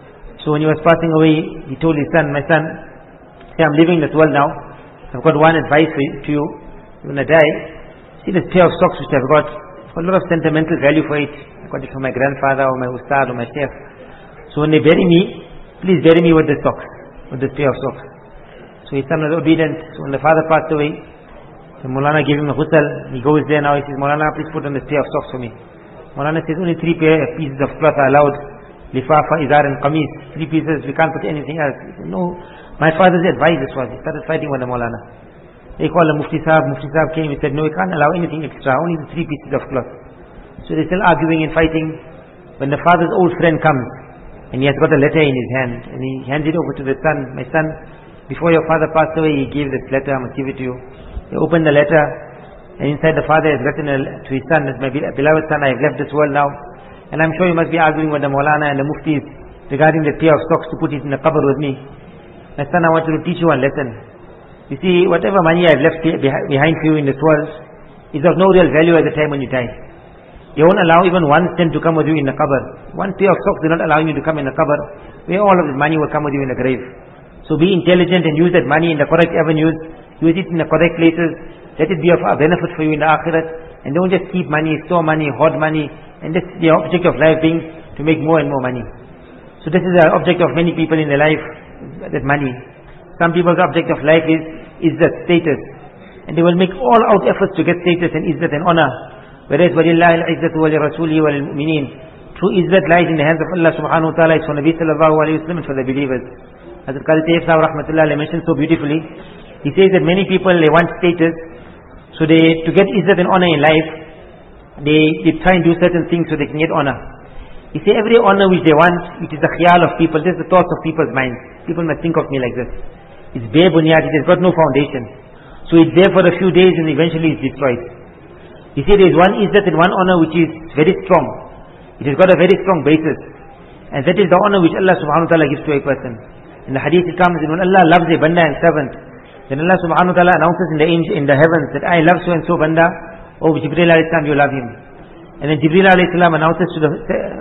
So when he was passing away, he told his son, my son, say, I'm leaving this world now. I've got one advice for you, to you. You're going to die. See this pair of socks which I've got. I've got a lot of sentimental value for it. I got it from my grandfather or my ustad or my chef. So when they bury me, please bury me with this socks, with this pair of socks. So his son was obedient. So when the father passed away, the Maulana gave him a ghusl. He goes there now, he says, Maulana, please put on this pair of socks for me. Maulana says, only three pair, pieces of cloth are allowed. Lifafa, izar and qameez. Three pieces, we can't put anything else. He said, no, my father's advice this was. He started fighting with the Maulana. They called the Mufti Sahib. Mufti Sahib came, he said, no, we can't allow anything extra, only the three pieces of cloth. So they're still arguing and fighting. When the father's old friend comes, and he has got a letter in his hand, and he hands it over to the son. My son, before your father passed away, he gave this letter, I must give it to you. He opened the letter, and inside the father has written to his son, my beloved son, I have left this world now, and I'm sure you must be arguing with the Maulana and the Muftis regarding the pair of socks to put it in the qabr with me. My son, I want to teach you one lesson. You see, whatever money I have left behind for you in this world is of no real value at the time when you die. They won't allow even one cent to come with you in the qabr. One pair of socks, they're not allowing you to come in the qabr, where all of this money will come with you in the grave. So be intelligent and use that money in the correct avenues, use it in the correct places, let it be of benefit for you in the akhirat, and don't just keep money, store money, hoard money, and that's the object of life being to make more and more money. So this is the object of many people in their life, that money. Some people's object of life is izzat, status, and they will make all out efforts to get status and izzat and honor. Whereas وَلِلَّهِ الْعِزَّةُ وَلِرَسُولِهِ وَلِلْمُؤْمِنِينَ, true izzat lies in the hands of Allah subhanahu wa ta'ala, it's for Nabi sallallahu alayhi wa sallam and for the believers. Hazrat Qadi Tayyib Sahib rahmatullah mentioned so beautifully, he says that many people, they want status, so they, to get izzat and honor in life, they, they try and do certain things so they can get honor. He says every honor which they want, it is the khiyal of people, this is the thoughts of people's minds. People must think of me like this. It's bare bunyad, it has got no foundation. So it's there for a few days and eventually it's destroyed. He said there is one izzat and one honor which is very strong. It has got a very strong basis. And that is the honor which Allah subhanahu wa ta'ala gives to a person. In the hadith it comes that when Allah loves a banda and servant, then Allah subhanahu wa ta'ala announces in the angel, in the heavens that I love so and so banda, oh Jibreel alayhi salam, you love him. And then Jibreel alayhi salam announces to the,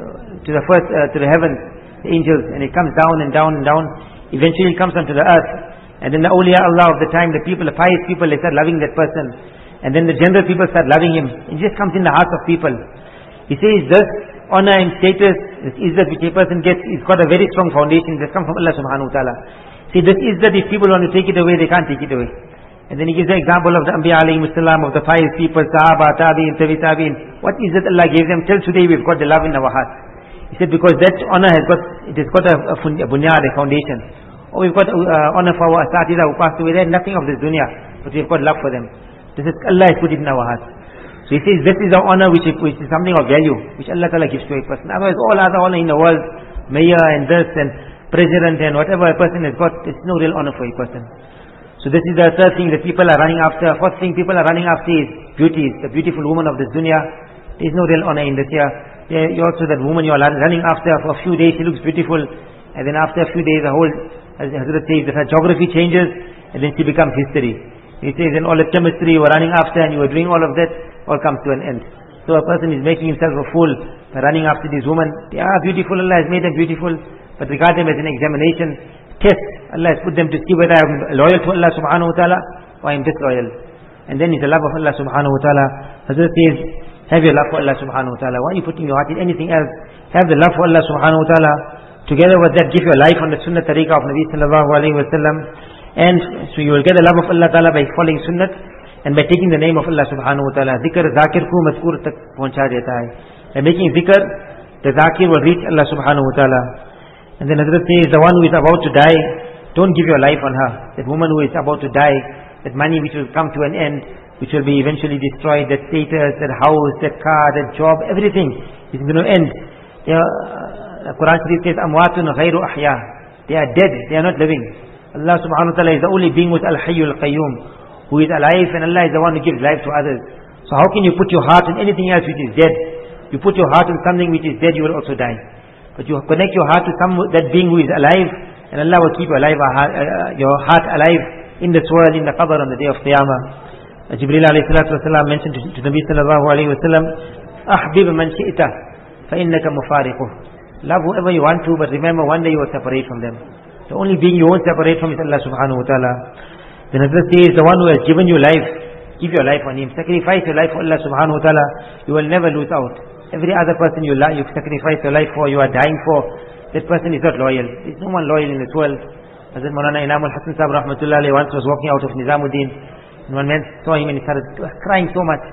to the first, uh, to the heavens, the angels, and it comes down and down and down. Eventually it comes onto the earth. And then the awliya Allah of the time, the people, the pious people, they start loving that person. And then the general people start loving him. It just comes in the hearts of people. He says this honor and status, this izzat which a person gets, it's got a very strong foundation. It has come from Allah subhanahu wa ta'ala. See, this izzat, if people want to take it away, they can't take it away. And then he gives the example of the Anbiya alayhi salam, of the pious people, Sahaba, Tabi'in, Tabi Tabi'in. What izzat Allah gave them, till today we've got the love in our hearts. He said because that honor has got, it has got a, a, a bunyad, a foundation. Or we've got uh, honor for our asatida who passed away, they had nothing of this dunya, but we've got love for them. This is Allah has put it in our hearts. So he says this is our honor which is, which is something of value, which Allah Ta'ala gives to a person. Otherwise all other honor in the world, mayor and this and president and whatever a person has got, it's no real honor for a person. So this is the third thing that people are running after. First thing people are running after is beauty, the beautiful woman of this dunya. There is no real honor in this here. You also that woman you are running after, for a few days she looks beautiful, and then after a few days the whole, as Hazrat says, that her geography changes, and then she becomes history. He says, and all the chemistry you were running after and you were doing all of that, all comes to an end. So a person is making himself a fool by running after this woman. They are beautiful, Allah has made them beautiful, but regard them as an examination, test. Allah has put them to see whether I am loyal to Allah subhanahu wa ta'ala or I am disloyal. And then it's the love of Allah subhanahu wa ta'ala. Hazrat says, have your love for Allah subhanahu wa ta'ala. Why are you putting your heart in anything else? Have the love for Allah subhanahu wa ta'ala. Together with that, give your life on the sunnah tariqah of Nabi sallallahu alayhi wa sallam. And so you will get the love of Allah Ta'ala by following sunnat and by taking the name of Allah subhanahu wa ta'ala. Zikr, zakir ko mazkur tak pahuncha deta hai. By making zikr, the zakir will reach Allah subhanahu wa ta'ala. And then Hazrat says, the one who is about to die, don't give your life on her. That woman who is about to die, that money which will come to an end, which will be eventually destroyed, that status, that house, that car, that job, everything is going to end. They are, uh, the Quran says, Amwatun ghayru ahya. They are dead, they are not living. Allah subhanahu wa ta'ala is the only being with Al-Hayyul Qayyum, who is alive, and Allah is the one who gives life to others. So how can you put your heart on anything else which is dead? You put your heart on something which is dead, you will also die. But you connect your heart to some, that being who is alive, and Allah will keep your, alive, uh, your heart alive in this world, in the qabr, on the day of Qiyamah. Jibreel alayhi salatu wasalam mentioned to, to Nabi sallallahu alayhi wa sallam, Ahbib man shi'ita, fa innaka mufariquh. Love whoever you want to, but remember one day you will separate from them. The only being you won't separate from is Allah subhanahu wa ta'ala. Then Hazrat says, the one who has given you life, give your life on him. Sacrifice your life for Allah subhanahu wa ta'ala. You will never lose out. Every other person you, you sacrifice your life for, you are dying for, that person is not loyal. There is no one loyal in this world. Hazrat Maulana Inam al-Hasan Sahib rahmatullah alayhi once was walking out of Nizamuddin, and one man saw him and he started crying so much.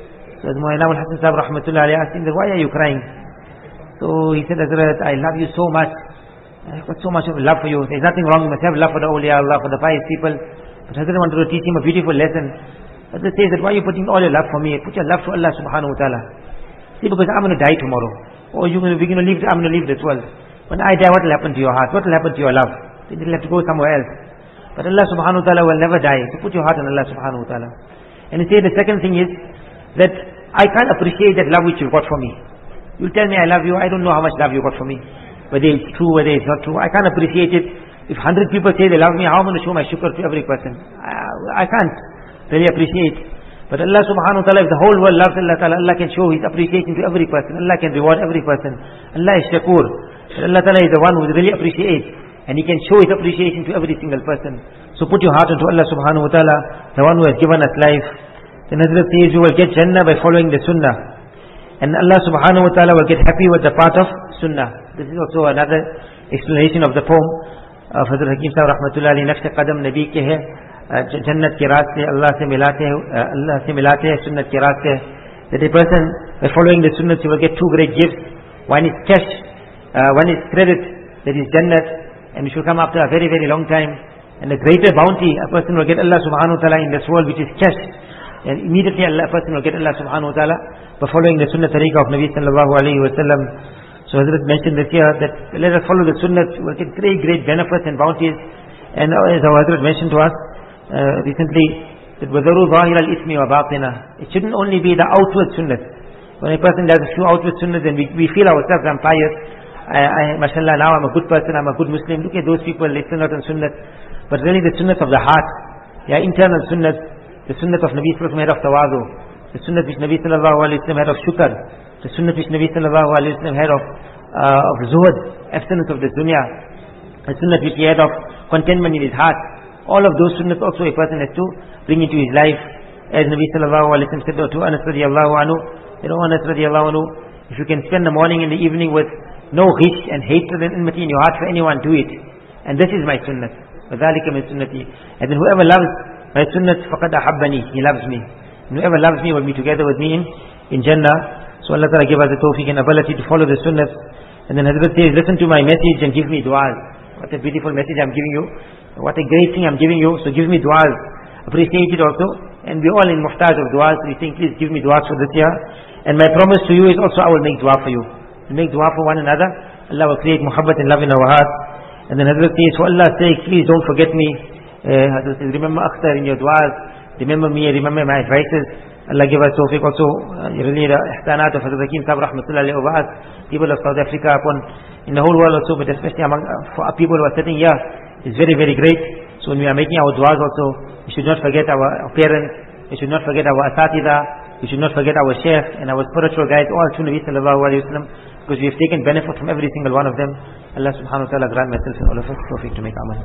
So Hazrat Maulana Inam al-Hasan Sahib rahmatullah alayhi asked him, why are you crying? So he said, Hazrat, I love you so much. I've got so much of love for you. There's nothing wrong. You must have love for the awliya Allah, for the pious people. But Hazrat wanted to teach him a beautiful lesson. Hazrat says that why are you putting all your love for me? Put your love to Allah subhanahu wa ta'ala. See, because I'm going to die tomorrow. Or you're going to, we're going to leave, I'm going to leave this world. When I die, what will happen to your heart? What will happen to your love? Then you'll have to go somewhere else. But Allah subhanahu wa ta'ala will never die. So put your heart on Allah subhanahu wa ta'ala. And he said the second thing is that I can't appreciate that love which you got for me. You tell me I love you, I don't know how much love you got for me. Whether it's true, whether it's not true, I can't appreciate it. If hundred people say they love me, how am I going to show my shukr to every person? I, I can't really appreciate. But Allah subhanahu wa ta'ala, if the whole world loves Allah ta'ala, Allah can show His appreciation to every person. Allah can reward every person. Allah is shakur. But Allah ta'ala is the one who really appreciates. and he can show his appreciation to every single person. So put your heart into Allah subhanahu wa ta'ala, the one who has given us life. Then Hazrat says you will get Jannah by following the Sunnah. And Allah subhanahu wa ta'ala will get happy with the part of Sunnah. This is also another explanation of the poem of Hazrat Hakim Sahib rahmatullah alayhi. Naqsh qadam Nabi ke hai, Jannat ke raaste Allah se milate hai, Allah se milate hai, Sunnat ke raaste. That a person by following the Sunnah he will get two great gifts. One is cash, uh, one is credit, that is Jannat, and it will come after a very very long time. And a greater bounty, a person will get Allah subhanahu wa ta'ala in this world, which is cash. And immediately Allah, a person will get Allah subhanahu wa ta'ala by following the sunnah tariqah of Nabi sallallahu alayhi wa sallam. So Hazrat mentioned this here, that let us follow the sunnah, we'll get great, great benefits and bounties. And as our Hazrat mentioned to us uh, recently, that وَذَرُوا ظَاهِرَ الْإِثْمِ وَبَاطِنَهُ. It shouldn't only be the outward sunnah. When a person does a few outward sunnahs, then we, we feel ourselves, I'm pious, I, I, mashallah, now I'm a good person, I'm a good Muslim. Look at those people, they still not on sunnah. But really the sunnah of the heart, yeah, internal sunnah, the sunnah of Nabi sallallahu alayhi wa sallam had of tawadu, the sunnah which Nabi sallallahu alayhi wa sallam had of shukr, the sunnah which Nabi sallallahu alayhi wa sallam had of, uh, of zuhud, abstinence of the dunya, the sunnah which he had of contentment in his heart. All of those sunnahs also a person has to bring into his life. As Nabi sallallahu alayhi wa sallam said to Anas radiallahu anhu, you know, Anas radiallahu anhu, if you can spend the morning and the evening with no ghish and hatred and enmity in your heart for anyone, do it. And this is my sunnah. وَذَلِكَ مِنْ سُنَّتِي. And then whoever loves my sunnah, فَقَدْ أَحَبَّنِي. He loves me. And whoever loves me will be together with me in, in Jannah. So Allah Ta'ala give us the tawfiq and ability to follow the sunnah. And then Hazrat says, listen to my message and give me du'as. What a beautiful message I'm giving you. What a great thing I'm giving you. So give me du'as. Appreciate it also. And we're all in muhtaj of du'as. So we think, please give me du'as for this year. And my promise to you is also I will make du'a for you. We'll make du'a for one another. Allah will create muhabbat and love in our hearts. And then Hazrat says, for Allah's sake, please don't forget me. Uh, Hazrat says, remember Akhtar in your du'as. Remember me, remember my advices. Allah give us tawfiq also. Uh, really the ihsanat of Hazrat Hakim Sahib rahmatullahi over us. People of South Africa, upon in the whole world also, but especially among uh, for people who are sitting here, is very, very great. So when we are making our du'as also, we should not forget our, our parents. We should not forget our asatida. We should not forget our sheikh and our spiritual guides, all through Nabi sallallahu alayhi wa sallam, because we have taken benefit from every single one of them. Allah subhanahu wa ta'ala grant myself and all of us tawfiq to make amal.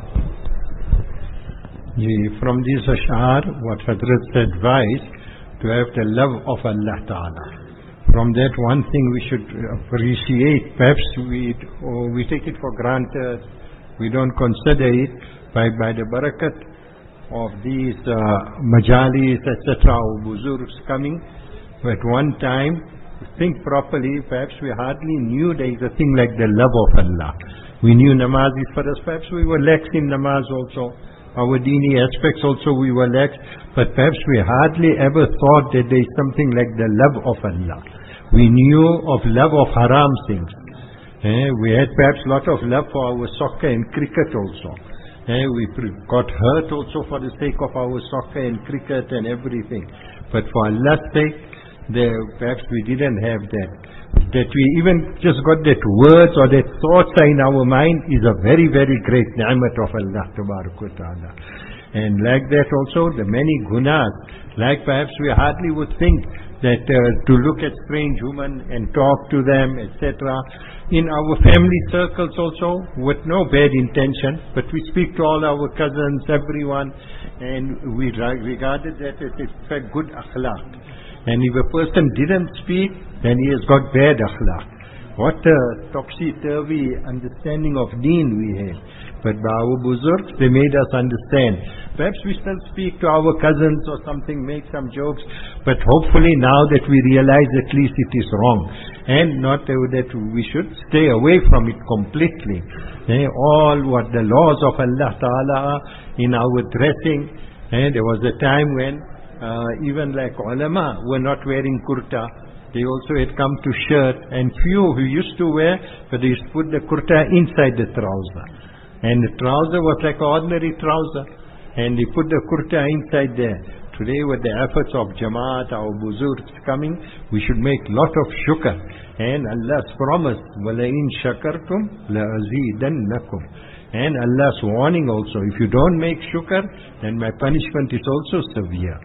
From these ash'ar, what Hazrat advised, to have the love of Allah Ta'ala. From that, one thing we should appreciate, perhaps we, oh, we take it for granted, we don't consider it, by, by the barakat of these uh, majalis, et cetera, or buzurgs coming. At one time, think properly, perhaps we hardly knew there is a thing like the love of Allah. We knew namaz is for us, perhaps we were lax in namaz also. Our dini aspects also we were lax, but perhaps we hardly ever thought that there is something like the love of Allah. We knew of love of haram things. Eh, we had perhaps a lot of love for our soccer and cricket also. Eh, we got hurt also for the sake of our soccer and cricket and everything. But for Allah's sake, there, perhaps we didn't have that. That we even just got that words or that thoughts in our mind is a very, very great ni'mat of Allah Ta'ala. And like that also, the many gunas, like perhaps we hardly would think that uh, to look at strange women and talk to them, et cetera. In our family circles also, with no bad intention, but we speak to all our cousins, everyone, and we regarded that as a good akhlaq. And if a person didn't speak, then he has got bad akhlaq. What a topsy-turvy understanding of deen we had. But by our buzurgs, they made us understand. Perhaps we still speak to our cousins or something, make some jokes, but hopefully now that we realize at least it is wrong. And not that we should stay away from it completely. Eh, all what the laws of Allah Ta'ala are in our dressing. Eh, there was a time when uh, even like ulama were not wearing kurta. They also had come to shirt, and few who used to wear, but they used to put the kurta inside the trouser. And the trouser was like an ordinary trouser. And they put the kurta inside there. Today with the efforts of Jamaat, our buzurgs coming, we should make lot of shukr. And Allah's promise, وَلَئِن شَكَرْتُمْ لَأَزِيدَنَّكُمْ. And Allah's warning also, if you don't make shukr, then my punishment is also severe.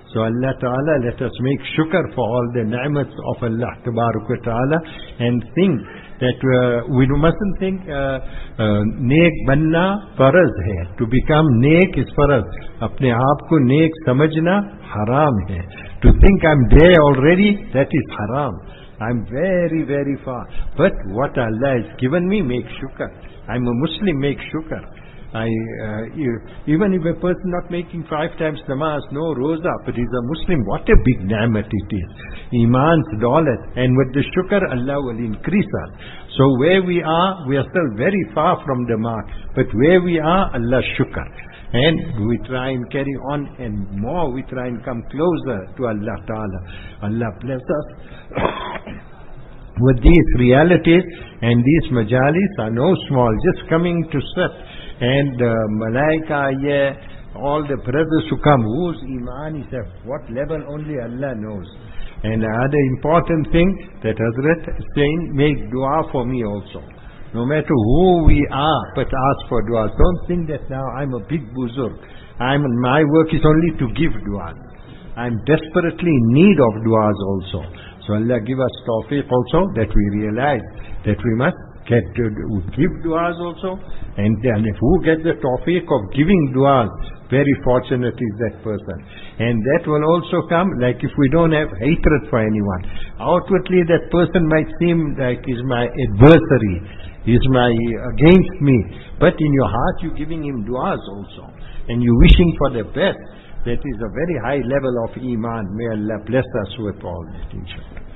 So Allah Ta'ala, let us make shukr for all the ni'mats of Allah Ta'ala, and think that uh, we mustn't think uh, uh, नेक बनना फर्ज है. To become neck is फर्ज. अपने आप को नेक समझना haram है. To think I'm there already, that is haram. I'm very, very far. But what Allah has given me, make shukr. I'm a Muslim, make shukr. I, uh, even if a person not making five times namaz, no roza, but he's a Muslim, what a big ni'mat it is. Iman's daulat, and with the shukr, Allah will increase us. So where we are, we are still very far from the mark, but where we are, Allah shukr. And we try and carry on, and more we try and come closer to Allah Ta'ala. Allah bless us with these realities, and these majalis are no small, just coming to sit. And uh, Malaika, yeah, all the brothers who come, whose iman is at what level only Allah knows. And another important thing that Hazrat is saying, make dua for me also. No matter who we are, but ask for dua. Don't think that now I'm a big buzurg. I'm, my work is only to give duas. I'm desperately in need of duas also. So Allah give us tawfiq also, that we realize that we must get to give duas also, and then if who gets the tawfiq of giving duas, very fortunate is that person. And that will also come, like if we don't have hatred for anyone. Outwardly that person might seem like he's my adversary, he's my against me, but in your heart you're giving him duas also, and you're wishing for the best. That is a very high level of iman. May Allah bless us with all that, inshallah.